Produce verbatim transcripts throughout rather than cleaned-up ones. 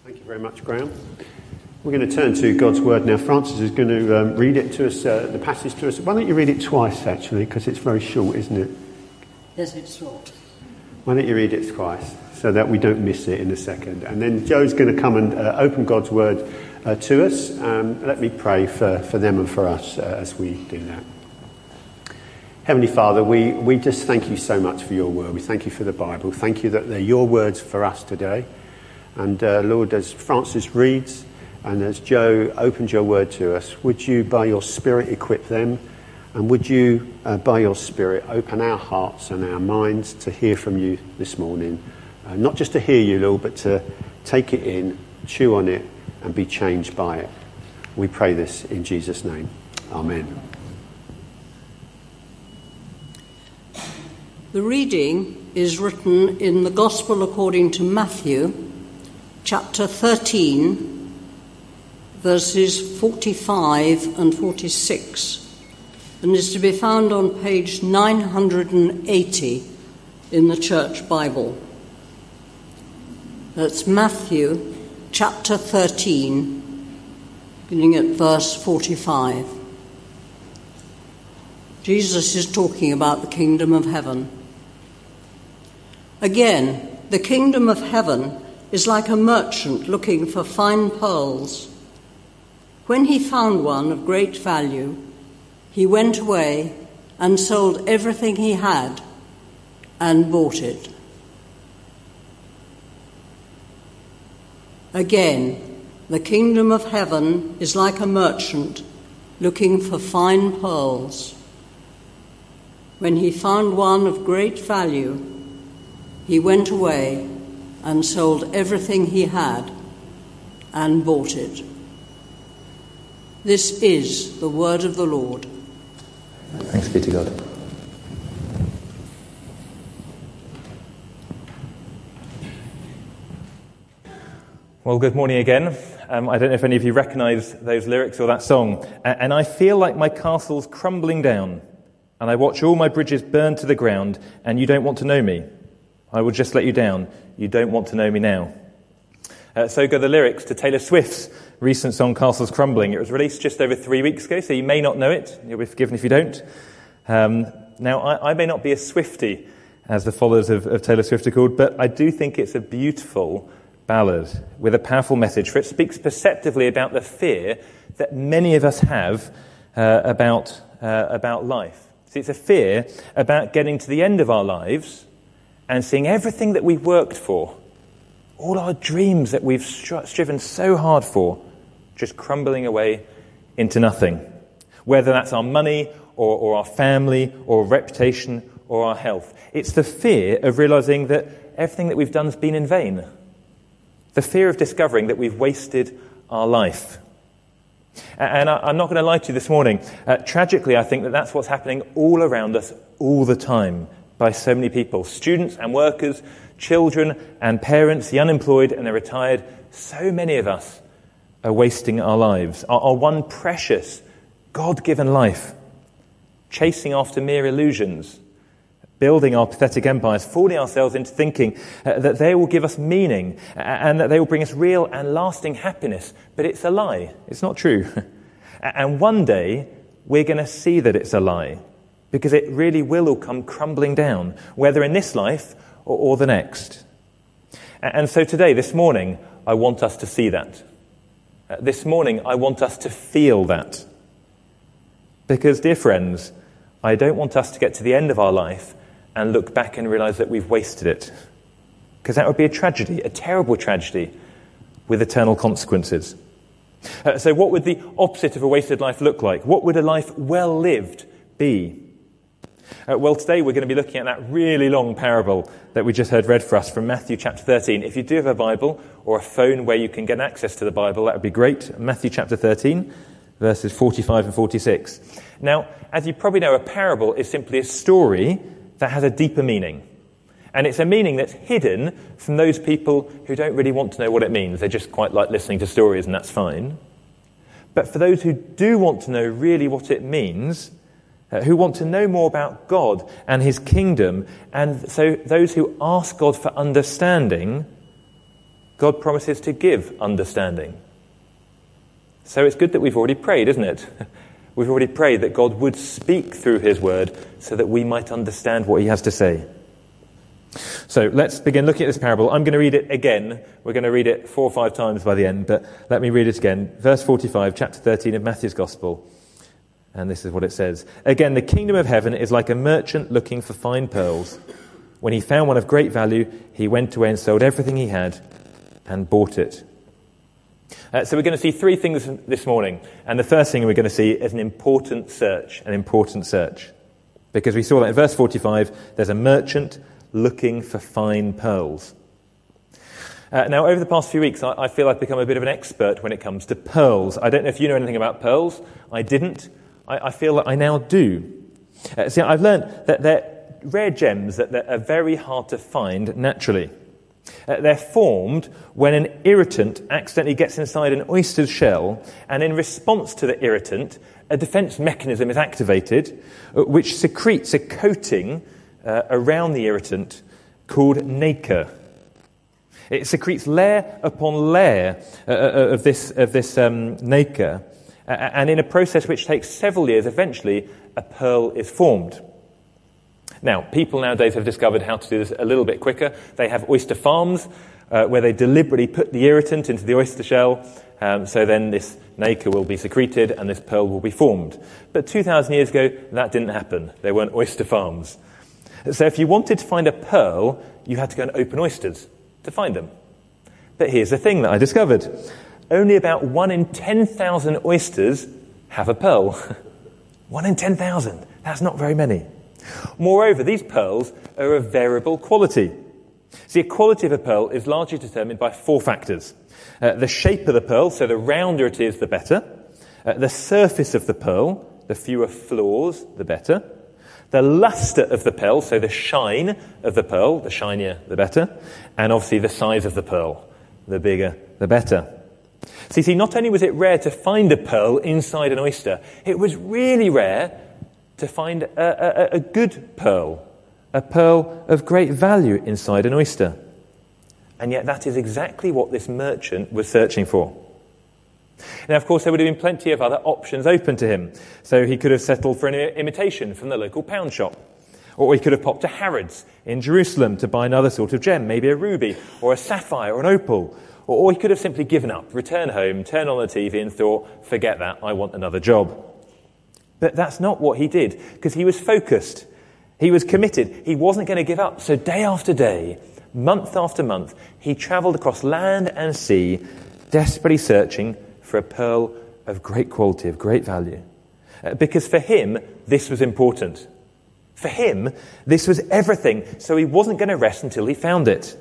Thank you very much, Graham. We're going to turn to God's Word now. Francis is going to um, read it to us, uh, the passage to us. Why don't you read it twice, actually, because it's very short, isn't it? Yes, it's short. Why don't you read it twice, so that we don't miss it in a second. And then Joe's going to come and uh, open God's Word uh, to us. Um, let me pray for, for them and for us uh, as we do that. Heavenly Father, we, we just thank you so much for your Word. We thank you for the Bible. Thank you that they're your words for us today. And uh, Lord, as Francis reads and as Joe opens your word to us, would you, by your Spirit, equip them? And would you, uh, by your Spirit, open our hearts and our minds to hear from you this morning? Uh, not just to hear you, Lord, but to take it in, chew on it, and be changed by it. We pray this in Jesus' name. Amen. The reading is written in the Gospel according to Matthew, chapter thirteen, verses forty-five and forty-six, and is to be found on page nine hundred eighty in the Church Bible. That's Matthew chapter thirteen, beginning at verse forty-five. Jesus is talking about the kingdom of heaven. Again, the kingdom of heaven is like a merchant looking for fine pearls. When he found one of great value, he went away and sold everything he had and bought it. Again, the kingdom of heaven is like a merchant looking for fine pearls. When he found one of great value, he went away and sold everything he had and bought it. This is the word of the Lord. Thanks be to God. Well, good morning again. Um, I don't know if any of you recognise those lyrics or that song. And I feel like my castle's crumbling down, and I watch all my bridges burn to the ground, and you don't want to know me. I will just let you down. You don't want to know me now. Uh, so go the lyrics to Taylor Swift's recent song, Castles Crumbling. It was released just over three weeks ago, so you may not know it. You'll be forgiven if you don't. Um, now, I, I may not be a Swiftie, as the followers of, of Taylor Swift are called, but I do think it's a beautiful ballad with a powerful message, for it speaks perceptively about the fear that many of us have uh, about, uh, about life. See, it's a fear about getting to the end of our lives and seeing everything that we've worked for, all our dreams that we've stri- striven so hard for, just crumbling away into nothing. Whether that's our money or, or our family or reputation or our health. It's the fear of realising that everything that we've done has been in vain. The fear of discovering that we've wasted our life. And I, I'm not going to lie to you this morning. Uh, tragically, I think that that's what's happening all around us all the time. By so many people, students and workers, children and parents, the unemployed and the retired. So many of us are wasting our lives, our, our one precious, God-given life, chasing after mere illusions, building our pathetic empires, fooling ourselves into thinking uh, that they will give us meaning uh, and that they will bring us real and lasting happiness. But it's a lie. It's not true. And one day, we're going to see that it's a lie. Because it really will all come crumbling down, whether in this life or, or the next. And so today, this morning, I want us to see that. Uh, this morning, I want us to feel that. Because, dear friends, I don't want us to get to the end of our life and look back and realise that we've wasted it. Because that would be a tragedy, a terrible tragedy, with eternal consequences. Uh, so what would the opposite of a wasted life look like? What would a life well lived be? Uh, well, today we're going to be looking at that really long parable that we just heard read for us from Matthew chapter thirteen. If you do have a Bible or a phone where you can get access to the Bible, that would be great. Matthew chapter thirteen, verses forty-five and forty-six. Now, as you probably know, a parable is simply a story that has a deeper meaning. And it's a meaning that's hidden from those people who don't really want to know what it means. They just quite like listening to stories, and that's fine. But for those who do want to know really what it means, uh, who want to know more about God and his kingdom, and so those who ask God for understanding, God promises to give understanding. So it's good that we've already prayed, isn't it? We've already prayed that God would speak through his word so that we might understand what he has to say. So let's begin looking at this parable. I'm going to read it again. We're going to read it four or five times by the end, but let me read it again. Verse forty-five, chapter thirteen of Matthew's Gospel. And this is what it says. Again, the kingdom of heaven is like a merchant looking for fine pearls. When he found one of great value, he went away and sold everything he had and bought it. Uh, so we're going to see three things this morning. And the first thing we're going to see is an important search, an important search. Because we saw that in verse forty-five, there's a merchant looking for fine pearls. Uh, now, over the past few weeks, I, I feel I've become a bit of an expert when it comes to pearls. I don't know if you know anything about pearls. I didn't. I, I feel that I now do. Uh, see, I've learned that they're rare gems that, that are very hard to find naturally. Uh, they're formed when an irritant accidentally gets inside an oyster's shell, and in response to the irritant, a defense mechanism is activated, uh, which secretes a coating uh, around the irritant called nacre. It secretes layer upon layer uh, of this of this um, nacre, uh, and in a process which takes several years, eventually a pearl is formed. Now, people nowadays have discovered how to do this a little bit quicker. They have oyster farms uh, where they deliberately put the irritant into the oyster shell, um, so then this nacre will be secreted and this pearl will be formed. But two thousand years ago, that didn't happen. There weren't oyster farms. So if you wanted to find a pearl, you had to go and open oysters to find them. But here's the thing that I discovered. Only about one in ten thousand oysters have a pearl. one in ten thousand. That's not very many. Moreover, these pearls are of variable quality. See, the quality of a pearl is largely determined by four factors. Uh, the shape of the pearl, so the rounder it is, the better. Uh, the surface of the pearl, the fewer flaws, the better. The luster of the pearl, so the shine of the pearl, the shinier, the better. And obviously the size of the pearl, the bigger, the better. So you see, not only was it rare to find a pearl inside an oyster, it was really rare to find a, a, a good pearl, a pearl of great value inside an oyster. And yet that is exactly what this merchant was searching for. Now, of course, there would have been plenty of other options open to him. So he could have settled for an imitation from the local pound shop. Or he could have popped to Harrods in Jerusalem to buy another sort of gem, maybe a ruby or a sapphire or an opal. Or, or he could have simply given up, returned home, turned on the T V and thought, forget that, I want another job. But that's not what he did, because he was focused. He was committed. He wasn't going to give up. So day after day, month after month, he travelled across land and sea, desperately searching for a pearl of great quality, of great value. Uh, because for him, this was important. For him, this was everything. So he wasn't going to rest until he found it.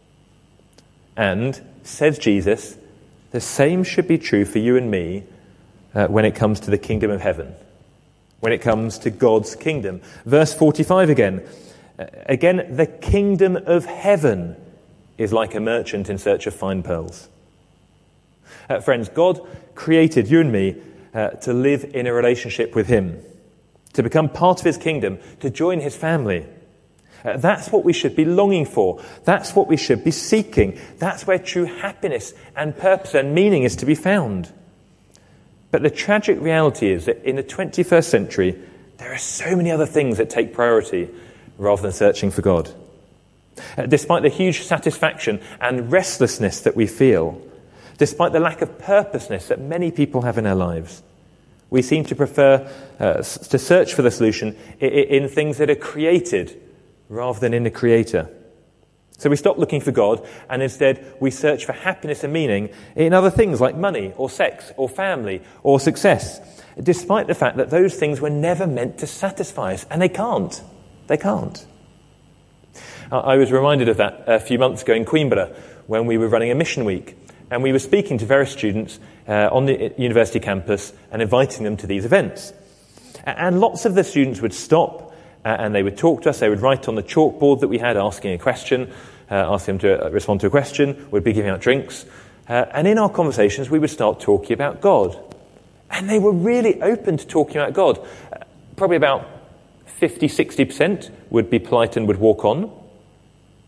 And, says Jesus, the same should be true for you and me uh, when it comes to the kingdom of heaven. When it comes to God's kingdom. Verse forty-five again. Uh, again, the kingdom of heaven is like a merchant in search of fine pearls. Uh, friends, God created you and me uh, to live in a relationship with him, to become part of his kingdom, to join his family. Uh, that's what we should be longing for. That's what we should be seeking. That's where true happiness and purpose and meaning is to be found. But the tragic reality is that in the twenty-first century, there are so many other things that take priority rather than searching for God. Uh, despite the huge satisfaction and restlessness that we feel, despite the lack of purposeness that many people have in their lives, we seem to prefer uh, to search for the solution in, in things that are created rather than in the Creator. So we stop looking for God, and instead we search for happiness and meaning in other things like money or sex or family or success, despite the fact that those things were never meant to satisfy us, and they can't. They can't. I was reminded of that a few months ago in Queenborough when we were running a mission week. And we were speaking to various students uh, on the university campus and inviting them to these events. And lots of the students would stop uh, and they would talk to us. They would write on the chalkboard that we had, asking a question, uh, asking them to respond to a question. We'd be giving out drinks. Uh, and in our conversations, we would start talking about God. And they were really open to talking about God. Uh, probably about fifty, sixty percent would be polite and would walk on.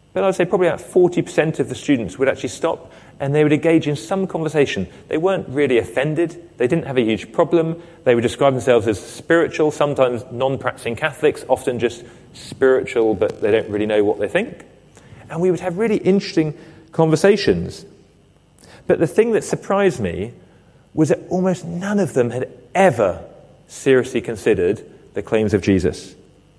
But I'd say probably about forty percent of the students would actually stop and they would engage in some conversation. They weren't really offended. They didn't have a huge problem. They would describe themselves as spiritual, sometimes non-practicing Catholics, often just spiritual, but they don't really know what they think. And we would have really interesting conversations. But the thing that surprised me was that almost none of them had ever seriously considered the claims of Jesus.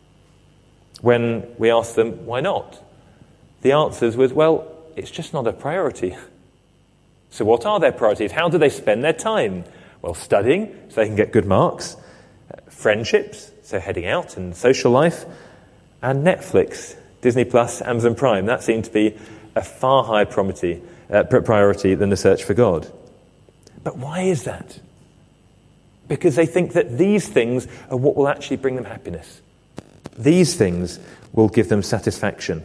When we asked them, why not? The answers was, well, it's just not a priority. So what are their priorities? How do they spend their time? Well, studying, so they can get good marks. Uh, friendships, so heading out and social life. And Netflix, Disney Plus, Amazon Prime. That seemed to be a far higher priority, uh, priority than the search for God. But why is that? Because they think that these things are what will actually bring them happiness. These things will give them satisfaction.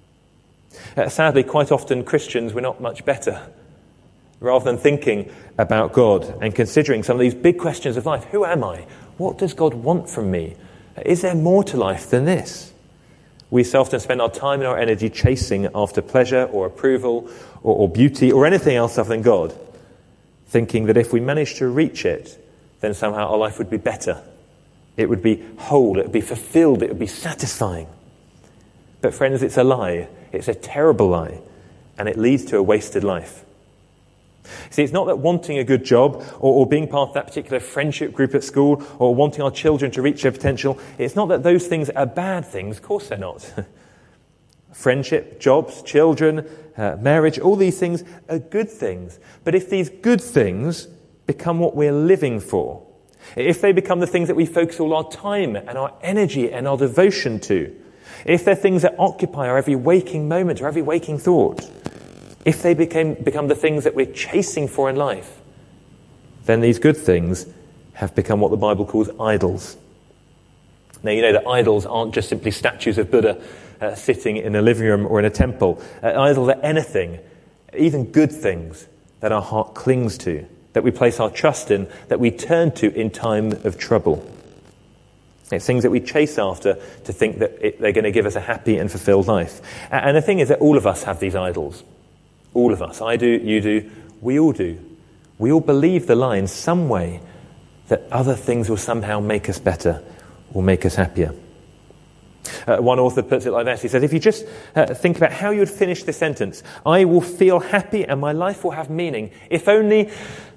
Uh, sadly, quite often Christians, we're not much better. Rather than thinking about God and considering some of these big questions of life, who am I? What does God want from me? Is there more to life than this? We so often spend our time and our energy chasing after pleasure or approval or, or beauty or anything else other than God, thinking that if we manage to reach it, then somehow our life would be better. It would be whole, it would be fulfilled, it would be satisfying. But friends, it's a lie. It's a terrible lie, and it leads to a wasted life. See, it's not that wanting a good job or, or being part of that particular friendship group at school or wanting our children to reach their potential, it's not that those things are bad things. Of course they're not. Friendship, jobs, children, uh, marriage, all these things are good things. But if these good things become what we're living for, if they become the things that we focus all our time and our energy and our devotion to, if they're things that occupy our every waking moment or every waking thought, if they became, become the things that we're chasing for in life, then these good things have become what the Bible calls idols. Now, you know that idols aren't just simply statues of Buddha uh, sitting in a living room or in a temple. Uh, idols are anything, even good things, that our heart clings to, that we place our trust in, that we turn to in time of trouble. It's things that we chase after to think that it, they're going to give us a happy and fulfilled life. And the thing is that all of us have these idols. All of us. I do, you do, we all do. We all believe the lie in some way that other things will somehow make us better or make us happier. Uh, one author puts it like this. He says, if you just uh, think about how you would finish this sentence, I will feel happy and my life will have meaning. If only,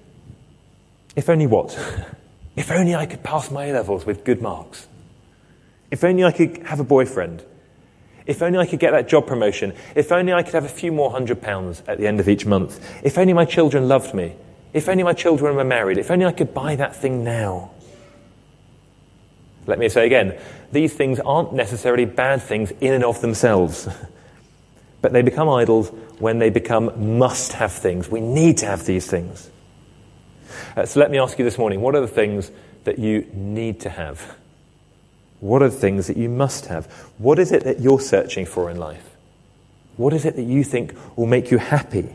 if only what? If only I could pass my A-levels with good marks. If only I could have a boyfriend. If only I could get that job promotion. If only I could have a few more hundred pounds at the end of each month. If only my children loved me. If only my children were married. If only I could buy that thing now. Let me say again, these things aren't necessarily bad things in and of themselves. But they become idols when they become must-have things. We need to have these things. Uh, so let me ask you this morning, what are the things that you need to have? What are the things that you must have? What is it that you're searching for in life? What is it that you think will make you happy?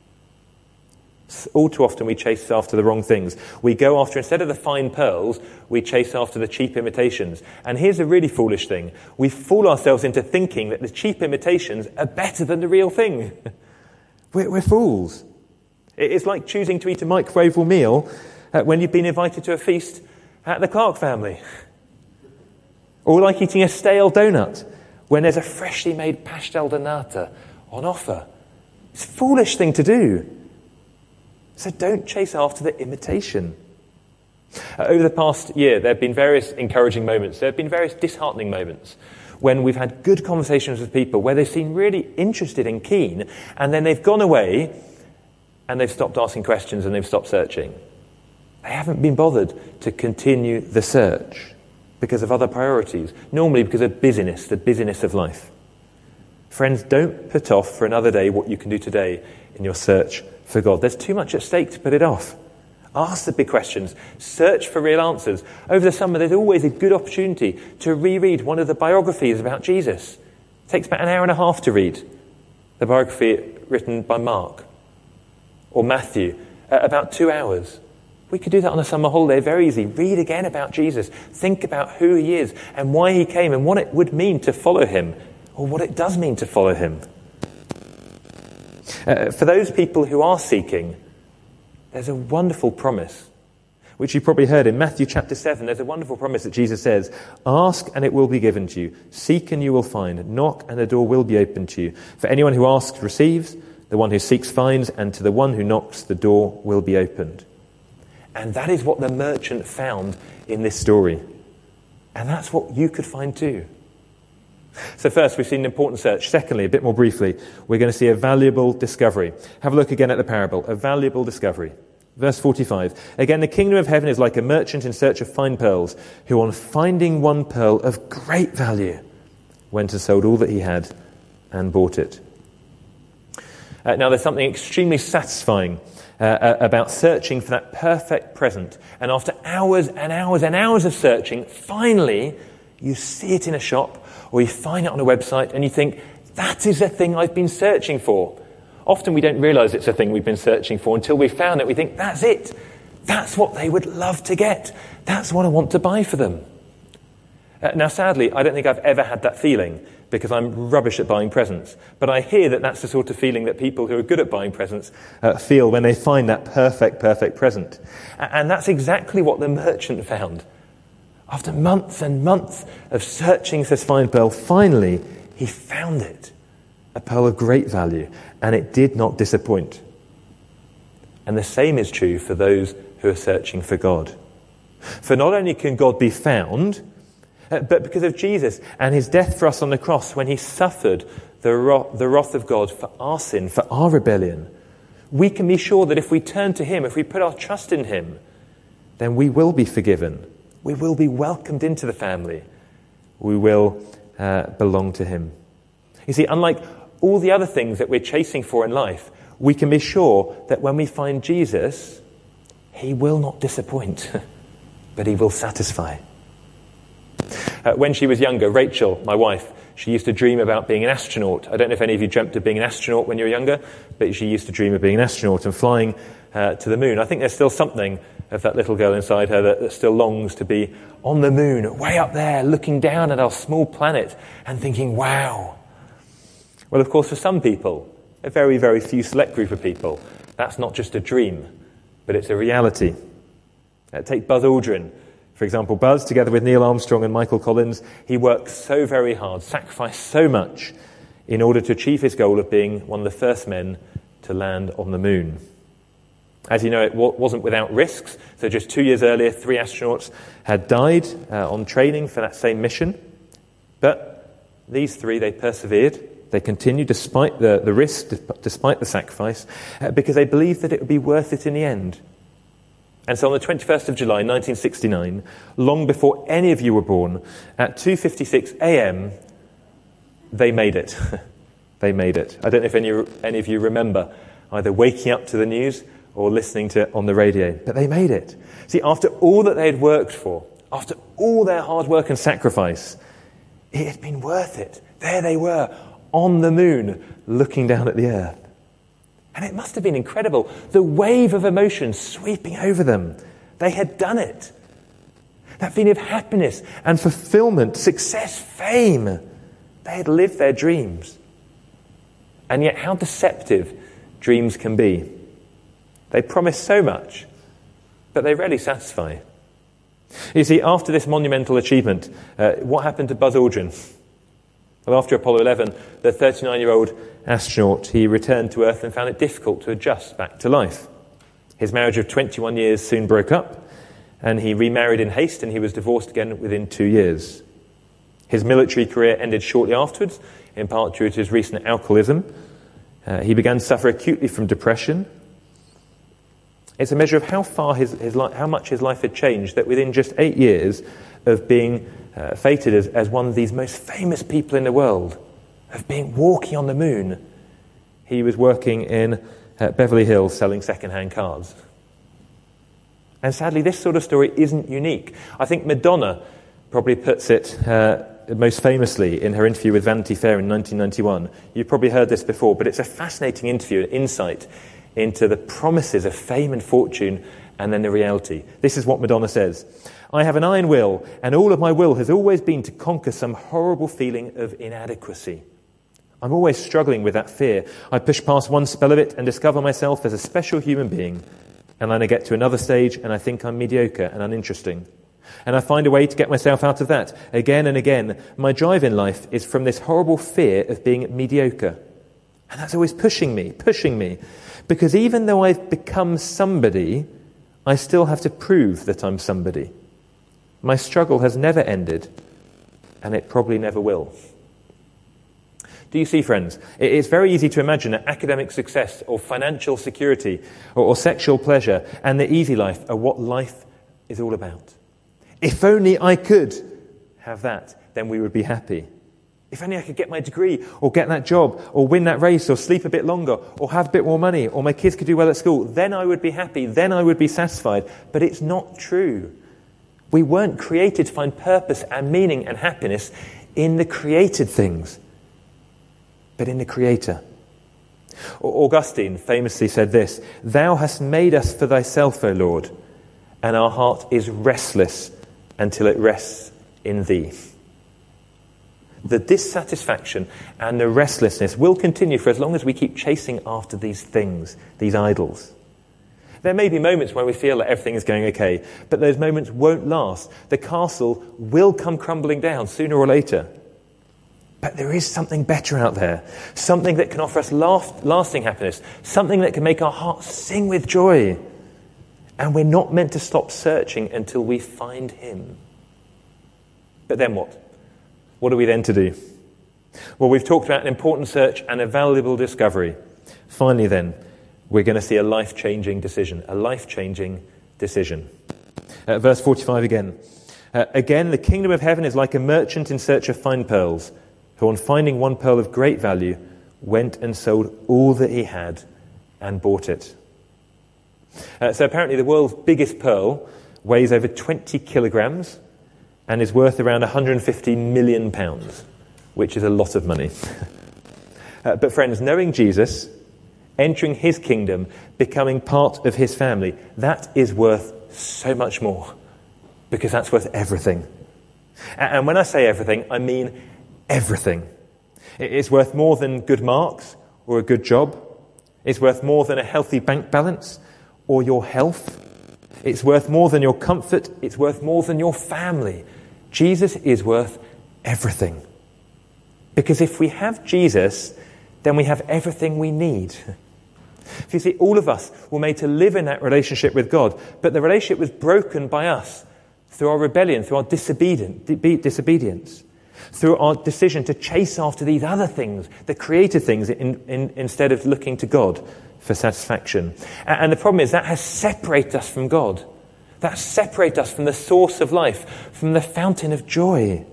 All too often we chase after the wrong things. We go after, instead of the fine pearls, we chase after the cheap imitations. And here's a really foolish thing. We fool ourselves into thinking that the cheap imitations are better than the real thing. we're, we're fools. It's like choosing to eat a microwavable meal uh, when you've been invited to a feast at the Clark family. Or like eating a stale donut when there's a freshly made pastel de nata on offer. It's a foolish thing to do. So don't chase after the imitation. Uh, over the past year, there have been various encouraging moments. There have been various disheartening moments when we've had good conversations with people where they seem really interested and keen, and then they've gone away and they've stopped asking questions and they've stopped searching. They haven't been bothered to continue the search because of other priorities, normally because of busyness, the busyness of life. Friends, don't put off for another day what you can do today in your search for God. There's too much at stake to put it off. Ask the big questions. Search for real answers. Over the summer, there's always a good opportunity to reread one of the biographies about Jesus. It takes about an hour and a half to read. The biography written by Mark or Matthew, uh, about two hours. We could do that on a summer holiday, very easy. Read again about Jesus. Think about who he is and why he came and what it would mean to follow him. or what it does mean to follow him. Uh, for those people who are seeking, there's a wonderful promise, which you probably heard in Matthew chapter seven. There's a wonderful promise that Jesus says, "Ask and it will be given to you. Seek and you will find. Knock and the door will be opened to you. For anyone who asks receives, the one who seeks finds, and to the one who knocks the door will be opened." And that is what the merchant found in this story. And that's what you could find too. So first, we've seen an important search. Secondly, a bit more briefly, we're going to see a valuable discovery. Have a look again at the parable. A valuable discovery. Verse forty-five. "Again, the kingdom of heaven is like a merchant in search of fine pearls, who on finding one pearl of great value, went and sold all that he had and bought it." Uh, now, there's something extremely satisfying uh, about searching for that perfect present. And after hours and hours and hours of searching, finally, you see it in a shop, or you find it on a website, and you think, that is the thing I've been searching for. Often we don't realise it's a thing we've been searching for until we've found it. We think, that's it. That's what they would love to get. That's what I want to buy for them. Uh, now, sadly, I don't think I've ever had that feeling, because I'm rubbish at buying presents. But I hear that that's the sort of feeling that people who are good at buying presents uh, feel when they find that perfect, perfect present. And that's exactly what the merchant found. After months and months of searching for this fine pearl, finally he found it. A pearl of great value, and it did not disappoint. And the same is true for those who are searching for God. For not only can God be found, but because of Jesus and his death for us on the cross, when he suffered the wrath, the wrath of God for our sin, for our rebellion, we can be sure that if we turn to him, if we put our trust in him, then we will be forgiven. We will be welcomed into the family. We will uh, belong to him. You see, unlike all the other things that we're chasing for in life, we can be sure that when we find Jesus, he will not disappoint, but he will satisfy. Uh, when she was younger, Rachel, my wife, she used to dream about being an astronaut. I don't know if any of you dreamt of being an astronaut when you were younger, but she used to dream of being an astronaut and flying uh, to the moon. I think there's still something of that little girl inside her that, that still longs to be on the moon, way up there, looking down at our small planet and thinking, wow. Well, of course, for some people, a very, very few select group of people, that's not just a dream, but it's a reality. Uh, take Buzz Aldrin, for example. Buzz, together with Neil Armstrong and Michael Collins, he worked so very hard, sacrificed so much in order to achieve his goal of being one of the first men to land on the moon. As you know, it w- wasn't without risks. So just two years earlier, three astronauts had died uh, on training for that same mission. But these three, they persevered. They continued despite the, the risk, despite the sacrifice, uh, because they believed that it would be worth it in the end. And so on the twenty-first of July, nineteen sixty-nine, long before any of you were born, at two fifty-six a.m., they made it. They made it. I don't know if any, any of you remember either waking up to the news or listening to it on the radio. But they made it. See, after all that they had worked for, after all their hard work and sacrifice, it had been worth it. There they were, on the moon, looking down at the earth. And it must have been incredible, the wave of emotion sweeping over them. They had done it. That feeling of happiness and fulfillment, success, fame. They had lived their dreams. And yet how deceptive dreams can be. They promise so much, but they rarely satisfy. You see, after this monumental achievement, uh, what happened to Buzz Aldrin? Well, after Apollo eleven, the thirty-nine-year-old astronaut, he returned to Earth and found it difficult to adjust back to life. His marriage of twenty-one years soon broke up, and he remarried in haste, and he was divorced again within two years. His military career ended shortly afterwards, in part due to his recent alcoholism. Uh, he began to suffer acutely from depression. It's a measure of how far his, his li- how much his life had changed that within just eight years of being uh, fated as, as one of these most famous people in the world, of being walking on the moon, he was working in uh, Beverly Hills selling second-hand cars. And sadly, this sort of story isn't unique. I think Madonna probably puts it uh, most famously in her interview with Vanity Fair in nineteen ninety-one. You've probably heard this before, but it's a fascinating interview, an insight into the promises of fame and fortune and then the reality. This is what Madonna says. I have an iron will, and all of my will has always been to conquer some horrible feeling of inadequacy. I'm always struggling with that fear. I push past one spell of it and discover myself as a special human being. And then I get to another stage and I think I'm mediocre and uninteresting. And I find a way to get myself out of that. Again and again, my drive in life is from this horrible fear of being mediocre. And that's always pushing me, pushing me. Because even though I've become somebody, I still have to prove that I'm somebody. My struggle has never ended, and it probably never will. Do you see, friends? It's very easy to imagine that academic success or financial security or, or sexual pleasure and the easy life are what life is all about. If only I could have that, then we would be happy. If only I could get my degree or get that job or win that race or sleep a bit longer or have a bit more money or my kids could do well at school, then I would be happy, then I would be satisfied. But it's not true. We weren't created to find purpose and meaning and happiness in the created things, but in the Creator. Augustine famously said this, Thou hast made us for thyself, O Lord, and our heart is restless until it rests in thee. The dissatisfaction and the restlessness will continue for as long as we keep chasing after these things, these idols. There may be moments where we feel that everything is going okay, but those moments won't last. The castle will come crumbling down sooner or later. But there is something better out there, something that can offer us lasting happiness, something that can make our hearts sing with joy. And we're not meant to stop searching until we find him. But then what? What are we then to do? Well, we've talked about an important search and a valuable discovery. Finally then, we're going to see a life-changing decision, a life-changing decision. Uh, verse forty-five again. Uh, again, the kingdom of heaven is like a merchant in search of fine pearls, who on finding one pearl of great value, went and sold all that he had and bought it. Uh, so apparently the world's biggest pearl weighs over twenty kilograms and is worth around one hundred fifty million pounds, which is a lot of money. uh, but friends, knowing Jesus, entering his kingdom, becoming part of his family, that is worth so much more, because that's worth everything. And when I say everything, I mean everything. It's worth more than good marks or a good job. It's worth more than a healthy bank balance or your health. It's worth more than your comfort. It's worth more than your family. Jesus is worth everything. Because if we have Jesus, then we have everything we need. You see, all of us were made to live in that relationship with God, but the relationship was broken by us through our rebellion, through our disobedience, through our decision to chase after these other things, the created things, in, in, instead of looking to God for satisfaction. And, and the problem is that has separated us from God. That separates us from the source of life, from the fountain of joy.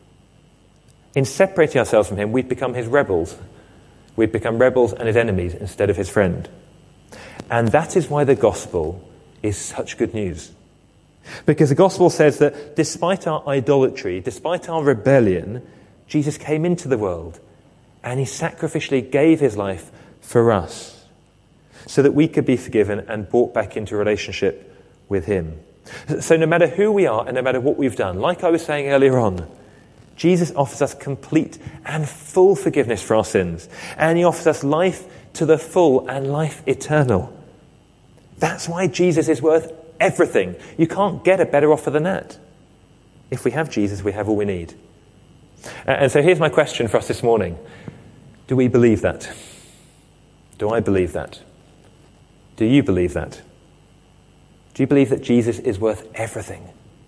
In separating ourselves from him, we've become his rebels. We've become rebels and his enemies instead of his friend. And that is why the gospel is such good news. Because the gospel says that despite our idolatry, despite our rebellion, Jesus came into the world and he sacrificially gave his life for us so that we could be forgiven and brought back into relationship with him. So no matter who we are and no matter what we've done, like I was saying earlier on, Jesus offers us complete and full forgiveness for our sins. And he offers us life to the full and life eternal. That's why Jesus is worth everything. You can't get a better offer than that. If we have Jesus, we have all we need. And so here's my question for us this morning. Do we believe that? Do I believe that? Do you believe that? Do you believe that Jesus is worth everything?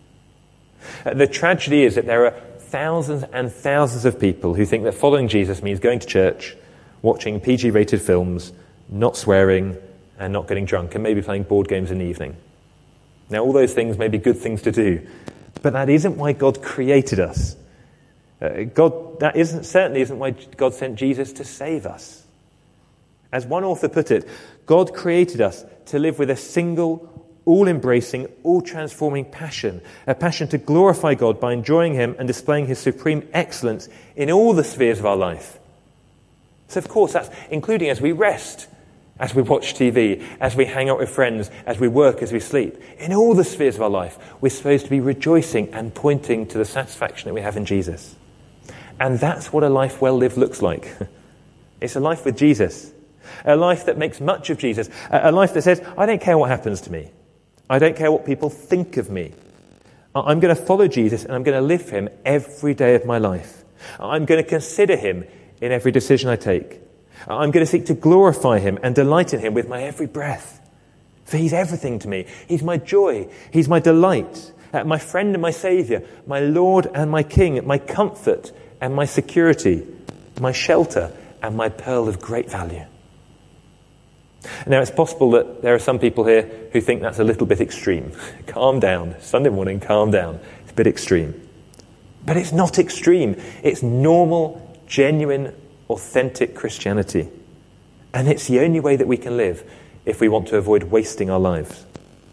The tragedy is that there are thousands and thousands of people who think that following Jesus means going to church, watching P G-rated films, not swearing, and not getting drunk, and maybe playing board games in the evening. Now, all those things may be good things to do, but that isn't why God created us. Uh, God, that isn't certainly isn't why God sent Jesus to save us. As one author put it, God created us to live with a single, all-embracing, all-transforming passion, a passion to glorify God by enjoying him and displaying his supreme excellence in all the spheres of our life. So, of course, that's including as we rest, as we watch T V, as we hang out with friends, as we work, as we sleep. In all the spheres of our life, we're supposed to be rejoicing and pointing to the satisfaction that we have in Jesus. And that's what a life well lived looks like. It's a life with Jesus. A life that makes much of Jesus. A life that says, I don't care what happens to me. I don't care what people think of me. I'm going to follow Jesus and I'm going to live for him every day of my life. I'm going to consider him in every decision I take. I'm going to seek to glorify him and delight in him with my every breath. For he's everything to me. He's my joy. He's my delight. Uh, my friend and my saviour. My Lord and my King. My comfort and my security. My shelter and my pearl of great value. Now, it's possible that there are some people here who think that's a little bit extreme. Calm down. Sunday morning, calm down. It's a bit extreme. But it's not extreme. It's normal, genuine, authentic Christianity. And it's the only way that we can live if we want to avoid wasting our lives.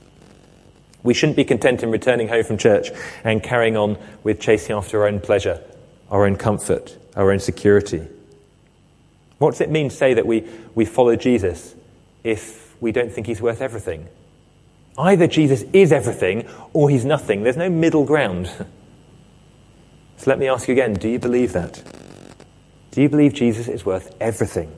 We shouldn't be content in returning home from church and carrying on with chasing after our own pleasure, our own comfort, our own security. What does it mean to say that we, we follow Jesus if we don't think he's worth everything? Either Jesus is everything or he's nothing. There's no middle ground. So let me ask you again, do you believe that? Do you believe Jesus is worth everything?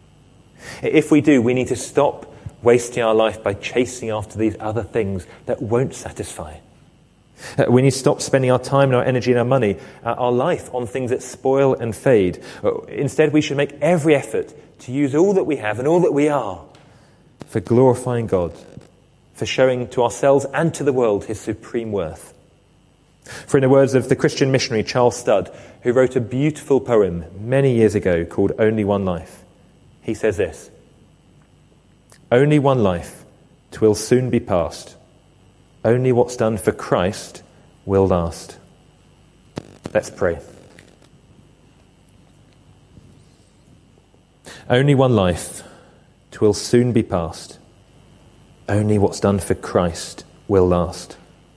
If we do, we need to stop wasting our life by chasing after these other things that won't satisfy. We need to stop spending our time and our energy and our money, uh, our life on things that spoil and fade. Instead, we should make every effort to use all that we have and all that we are for glorifying God, for showing to ourselves and to the world his supreme worth. For in the words of the Christian missionary Charles Studd, who wrote a beautiful poem many years ago called Only One Life, he says this: "Only one life, 'twill soon be past. Only what's done for Christ will last." Let's pray. Only one life, 'twill soon be past. Only what's done for Christ will last.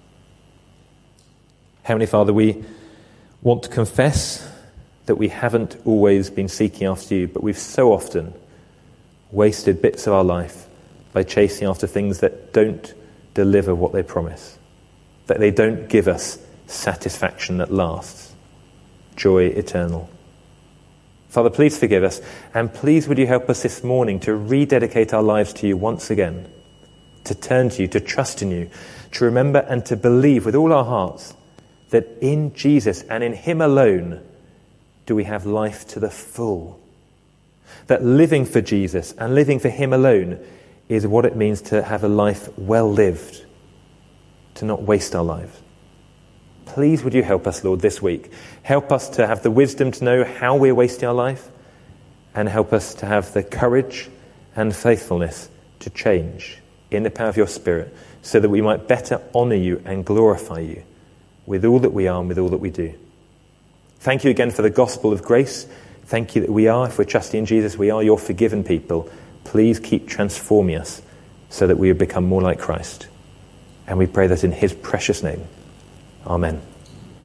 Heavenly Father, we want to confess that we haven't always been seeking after you, but we've so often wasted bits of our life by chasing after things that don't deliver what they promise, that they don't give us satisfaction that lasts, joy eternal. Father, please forgive us, and please would you help us this morning to rededicate our lives to you once again, to turn to you, to trust in you, to remember and to believe with all our hearts that in Jesus and in him alone do we have life to the full. That living for Jesus and living for him alone is what it means to have a life well lived, to not waste our lives. Please would you help us, Lord, this week. Help us to have the wisdom to know how we're wasting our life, and help us to have the courage and faithfulness to change in the power of your Spirit, so that we might better honour you and glorify you with all that we are and with all that we do. Thank you again for the gospel of grace. Thank you that we are, if we're trusting in Jesus, we are your forgiven people. Please keep transforming us so that we would become more like Christ. And we pray that in his precious name. Amen.